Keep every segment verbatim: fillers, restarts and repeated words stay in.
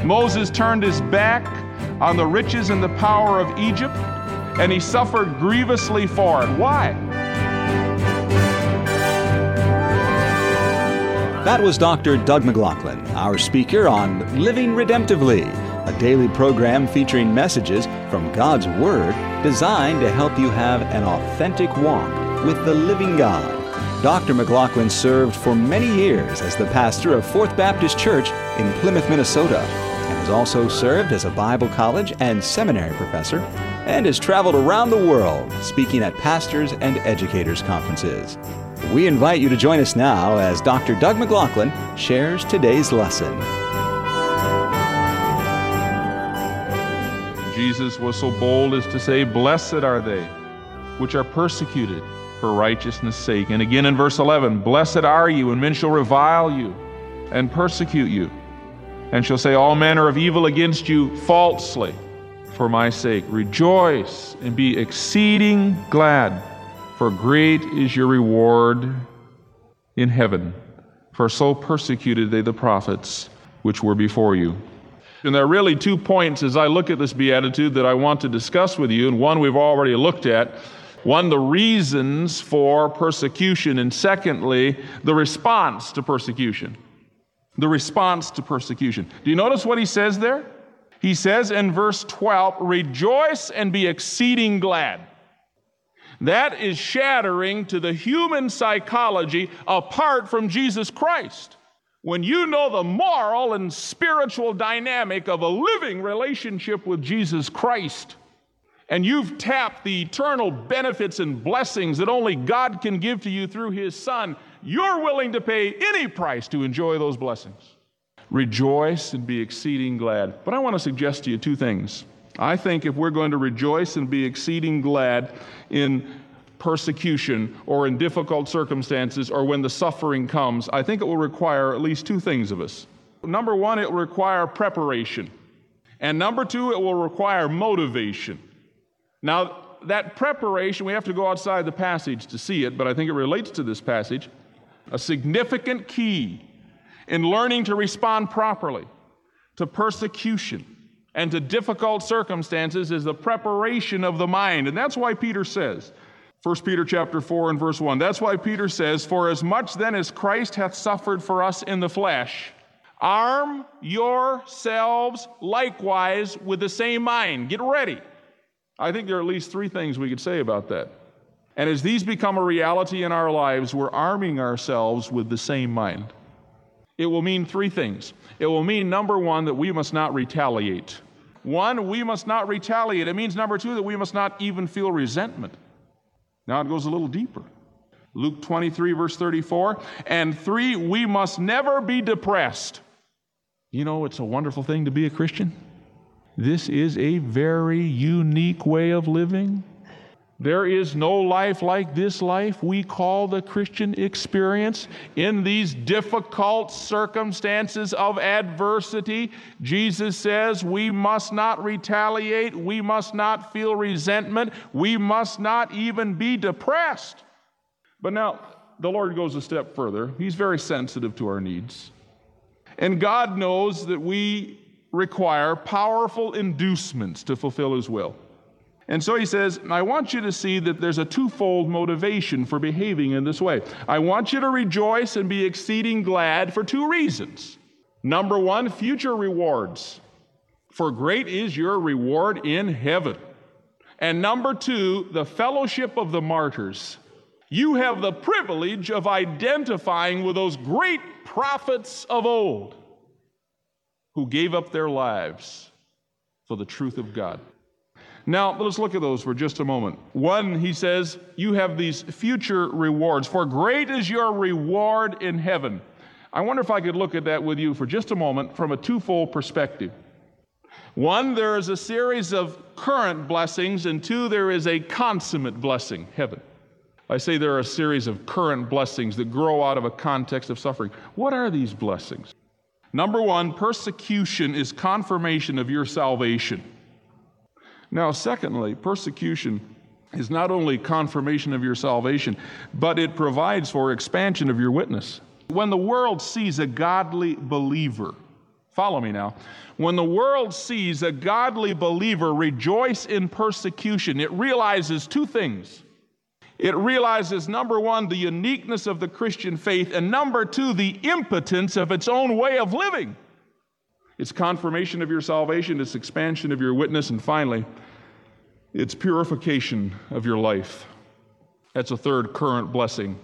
Moses turned his back on the riches and the power of Egypt, and he suffered grievously for it. Why? That was Doctor Doug McLaughlin, our speaker on Living Redemptively, a daily program featuring messages from God's Word designed to help you have an authentic walk with the living God. Doctor McLaughlin served for many years as the pastor of Fourth Baptist Church in Plymouth, Minnesota, and has also served as a Bible college and seminary professor, and has traveled around the world speaking at pastors' and educators' conferences. We invite you to join us now as Doctor Doug McLaughlin shares today's lesson. Jesus was so bold as to say, "Blessed are they which are persecuted for righteousness' sake." And again in verse eleven, "Blessed are you, and men shall revile you and persecute you, and shall say all manner of evil against you falsely for my sake. Rejoice and be exceeding glad, for great is your reward in heaven. For so persecuted they the prophets which were before you." And there are really two points as I look at this beatitude that I want to discuss with you, and one we've already looked at. One, the reasons for persecution, and secondly, the response to persecution. The response to persecution. Do you notice what he says there? He says in verse twelve, "Rejoice and be exceeding glad." That is shattering to the human psychology apart from Jesus Christ. When you know the moral and spiritual dynamic of a living relationship with Jesus Christ, and you've tapped the eternal benefits and blessings that only God can give to you through His Son, you're willing to pay any price to enjoy those blessings. Rejoice and be exceeding glad. But I want to suggest to you two things. I think if we're going to rejoice and be exceeding glad in persecution or in difficult circumstances or when the suffering comes, I think it will require at least two things of us. Number one, it will require preparation. And number two, it will require motivation. Now, that preparation, we have to go outside the passage to see it, but I think it relates to this passage. A significant key in learning to respond properly to persecution and to difficult circumstances is the preparation of the mind. And that's why Peter says, First Peter chapter four and verse one, that's why Peter says, "For as much then as Christ hath suffered for us in the flesh, arm yourselves likewise with the same mind." Get ready. I think there are at least three things we could say about that. And as these become a reality in our lives, we're arming ourselves with the same mind. It will mean three things. It will mean, number one, that we must not retaliate. One, we must not retaliate. It means, number two, that we must not even feel resentment. Now it goes a little deeper. Luke twenty-three, verse thirty-four. And three, we must never be depressed. You know, it's a wonderful thing to be a Christian. This is a very unique way of living. There is no life like this life we call the Christian experience. In these difficult circumstances of adversity, Jesus says we must not retaliate, we must not feel resentment, we must not even be depressed. But now, the Lord goes a step further. He's very sensitive to our needs. And God knows that we require powerful inducements to fulfill His will. And so He says, I want you to see that there's a twofold motivation for behaving in this way. I want you to rejoice and be exceeding glad for two reasons. Number one, future rewards. For great is your reward in heaven. And number two, the fellowship of the martyrs. You have the privilege of identifying with those great prophets of old who gave up their lives for the truth of God. Now, let's look at those for just a moment. One, he says, you have these future rewards. For great is your reward in heaven. I wonder if I could look at that with you for just a moment from a twofold perspective. One, there is a series of current blessings, and two, there is a consummate blessing, heaven. I say there are a series of current blessings that grow out of a context of suffering. What are these blessings? Number one, persecution is confirmation of your salvation. Now, secondly, persecution is not only confirmation of your salvation, but it provides for expansion of your witness. When the world sees a godly believer Follow me now. When the world sees a godly believer rejoice in persecution, it realizes two things. It realizes, number one, the uniqueness of the Christian faith, and number two, the impotence of its own way of living. It's confirmation of your salvation, it's expansion of your witness, and finally, it's purification of your life. That's a third current blessing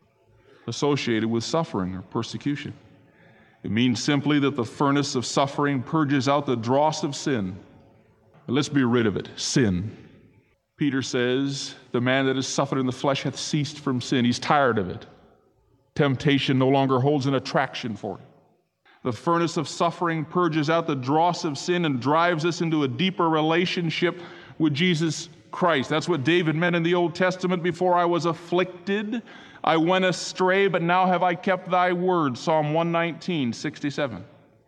associated with suffering or persecution. It means simply that the furnace of suffering purges out the dross of sin. And let's be rid of it, sin. Peter says, the man that has suffered in the flesh hath ceased from sin. He's tired of it. Temptation no longer holds an attraction for him. The furnace of suffering purges out the dross of sin and drives us into a deeper relationship with Jesus Christ. That's what David meant in the Old Testament. Before I was afflicted, I went astray, but now have I kept thy word. Psalm one nineteen, sixty-seven.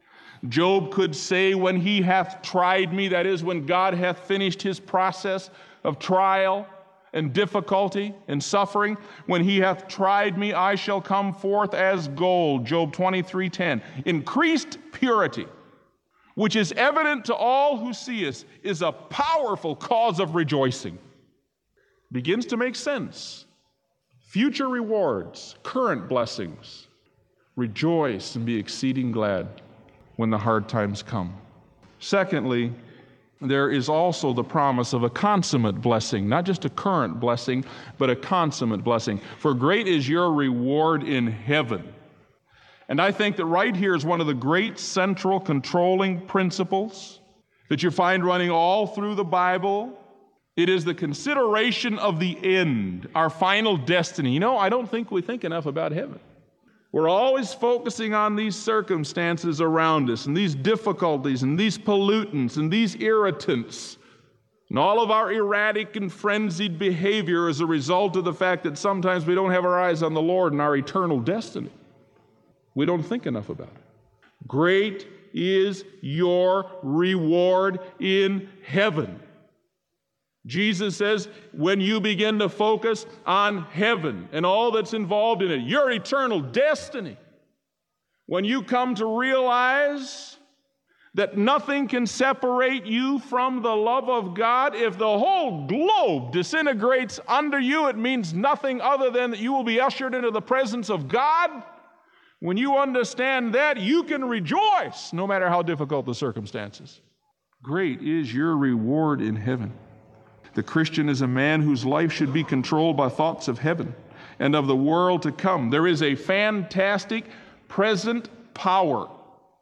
Job could say, when he hath tried me, that is, when God hath finished his process of trial and difficulty and suffering, when he hath tried me, I shall come forth as gold. Job twenty-three ten. Increased purity, which is evident to all who see us, is a powerful cause of rejoicing. Begins to make sense. Future rewards, current blessings. Rejoice and be exceeding glad when the hard times come. Secondly, there is also the promise of a consummate blessing, not just a current blessing, but a consummate blessing. For great is your reward in heaven. And I think that right here is one of the great central controlling principles that you find running all through the Bible. It is the consideration of the end, our final destiny. You know, I don't think we think enough about heaven. We're always focusing on these circumstances around us and these difficulties and these pollutants and these irritants and all of our erratic and frenzied behavior as a result of the fact that sometimes we don't have our eyes on the Lord and our eternal destiny. We don't think enough about it. Great is your reward in heaven. Jesus says, when you begin to focus on heaven and all that's involved in it, your eternal destiny, when you come to realize that nothing can separate you from the love of God, if the whole globe disintegrates under you, it means nothing other than that you will be ushered into the presence of God. When you understand that, you can rejoice no matter how difficult the circumstances. Great is your reward in heaven. The Christian is a man whose life should be controlled by thoughts of heaven and of the world to come. There is a fantastic present power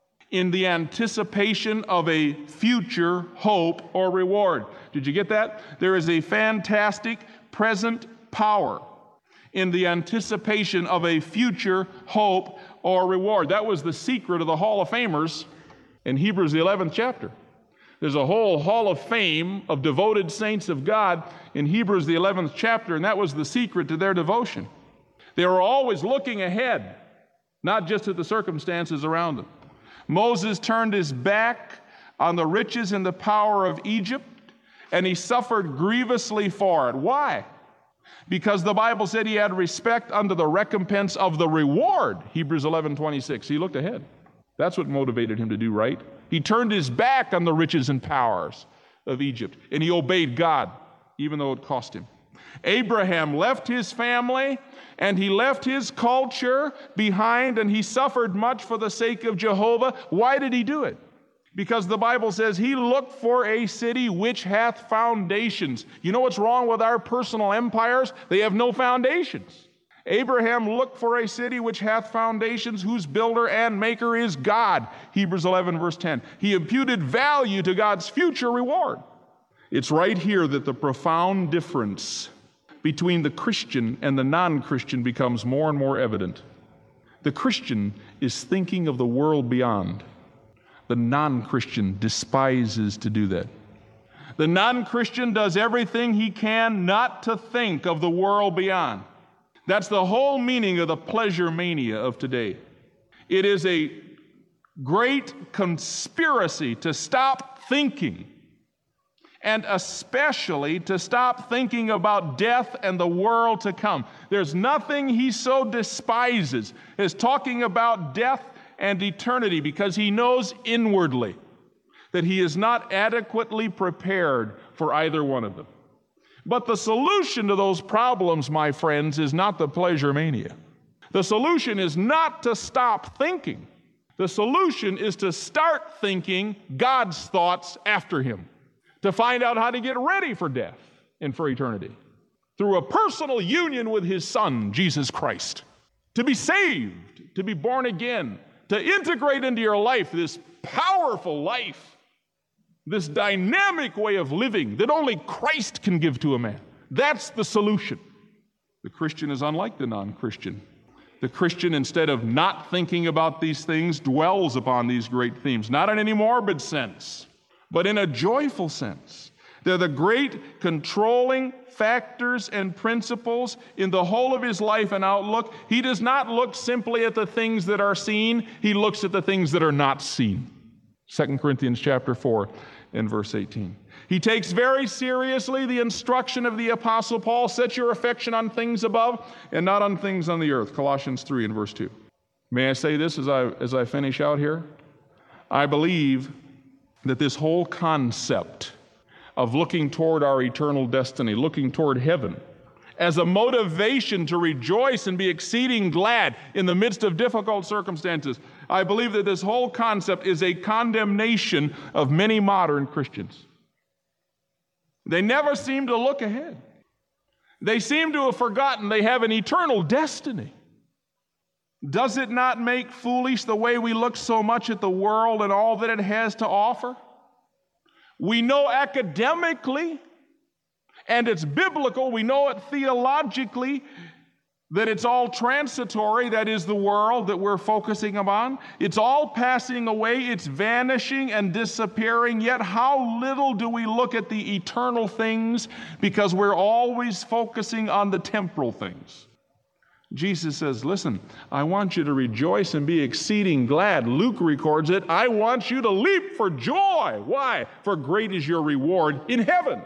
in the anticipation of a future hope or reward. Did you get that? There is a fantastic present power in the anticipation of a future hope or reward. That was the secret of the Hall of Famers in Hebrews, the eleventh chapter. There's a whole hall of fame of devoted saints of God in Hebrews, the eleventh chapter, and that was the secret to their devotion. They were always looking ahead, not just at the circumstances around them. Moses turned his back on the riches and the power of Egypt, and he suffered grievously for it. Why? Because the Bible said he had respect unto the recompense of the reward, Hebrews eleven twenty-six. He looked ahead. That's what motivated him to do right. He turned his back on the riches and powers of Egypt, and he obeyed God, even though it cost him. Abraham left his family, and he left his culture behind, and he suffered much for the sake of Jehovah. Why did he do it? Because the Bible says he looked for a city which hath foundations. You know what's wrong with our personal empires? They have no foundations. Abraham looked for a city which hath foundations, whose builder and maker is God. Hebrews eleven, verse ten. He imputed value to God's future reward. It's right here that the profound difference between the Christian and the non-Christian becomes more and more evident. The Christian is thinking of the world beyond. The non-Christian despises to do that. The non-Christian does everything he can not to think of the world beyond. That's the whole meaning of the pleasure mania of today. It is a great conspiracy to stop thinking, and especially to stop thinking about death and the world to come. There's nothing he so despises as talking about death and eternity because he knows inwardly that he is not adequately prepared for either one of them. But the solution to those problems, my friends, is not the pleasure mania. The solution is not to stop thinking. The solution is to start thinking God's thoughts after him, to find out how to get ready for death and for eternity through a personal union with his Son, Jesus Christ, to be saved, to be born again, to integrate into your life this powerful life, this dynamic way of living that only Christ can give to a man. That's the solution. The Christian is unlike the non-Christian. The Christian, instead of not thinking about these things, dwells upon these great themes, not in any morbid sense, but in a joyful sense. They're the great controlling factors and principles in the whole of his life and outlook. He does not look simply at the things that are seen. He looks at the things that are not seen. Second Corinthians chapter four and verse eighteen. He takes very seriously the instruction of the Apostle Paul, set your affection on things above and not on things on the earth. Colossians three and verse two. May I say this as I, as I finish out here? I believe that this whole concept of looking toward our eternal destiny, looking toward heaven, as a motivation to rejoice and be exceeding glad in the midst of difficult circumstances, I believe that this whole concept is a condemnation of many modern Christians. They never seem to look ahead. They seem to have forgotten they have an eternal destiny. Does it not make foolish the way we look so much at the world and all that it has to offer? We know academically, and it's biblical, we know it theologically, that it's all transitory, that is the world that we're focusing upon. It's all passing away, it's vanishing and disappearing, yet how little do we look at the eternal things because we're always focusing on the temporal things. Jesus says, listen, I want you to rejoice and be exceeding glad. Luke records it. I want you to leap for joy. Why? For great is your reward in heaven.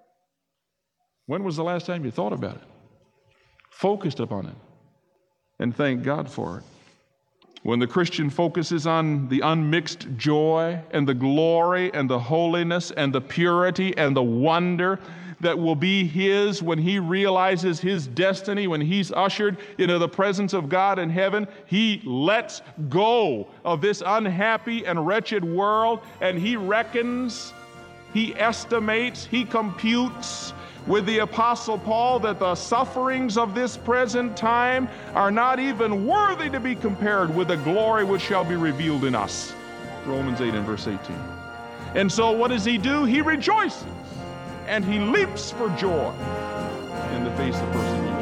When was the last time you thought about it? Focused upon it. And thank God for it. When the Christian focuses on the unmixed joy and the glory and the holiness and the purity and the wonder that will be his when he realizes his destiny, when he's ushered into the presence of God in heaven, he lets go of this unhappy and wretched world, and he reckons, he estimates, he computes with the Apostle Paul that the sufferings of this present time are not even worthy to be compared with the glory which shall be revealed in us. Romans eight and verse eighteen. And so what does he do? He rejoices and he leaps for joy in the face of persecution.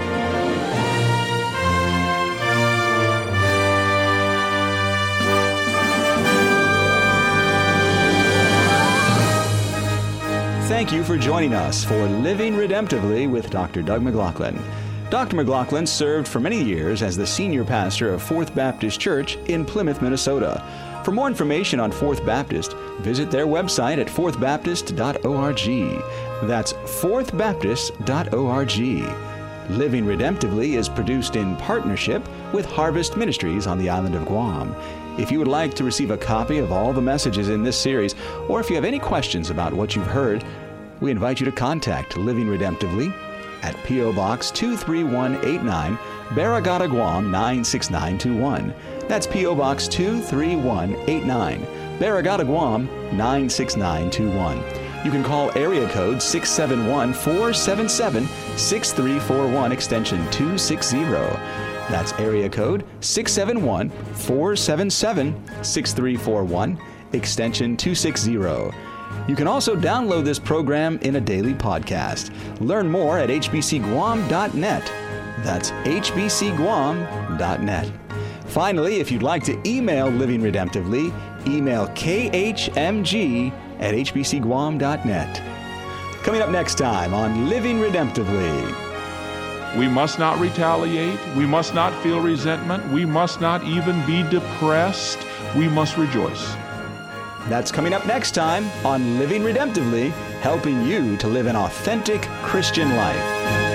Thank you for joining us for Living Redemptively with Doctor Doug McLaughlin. Doctor McLaughlin served for many years as the senior pastor of Fourth Baptist Church in Plymouth, Minnesota. For more information on Fourth Baptist, visit their website at fourth baptist dot org. That's fourth baptist dot org. Living Redemptively is produced in partnership with Harvest Ministries on the island of Guam. If you would like to receive a copy of all the messages in this series, or if you have any questions about what you've heard, we invite you to contact Living Redemptively at P O Box two three one eight nine, Barragata, Guam nine six nine two one. That's P O Box two three one eight nine, Barragata, Guam nine six nine two one. You can call area code six seven one, four seven seven, six three four one, extension two sixty. That's area code six seven one, four seven seven, six three four one, extension two sixty. You can also download this program in a daily podcast. Learn more at h b c guam dot net. That's h b c guam dot net. Finally, if you'd like to email Living Redemptively, email k h m g at h b c guam dot net. Coming up next time on Living Redemptively. We must not retaliate. We must not feel resentment. We must not even be depressed. We must rejoice. That's coming up next time on Living Redemptively, helping you to live an authentic Christian life.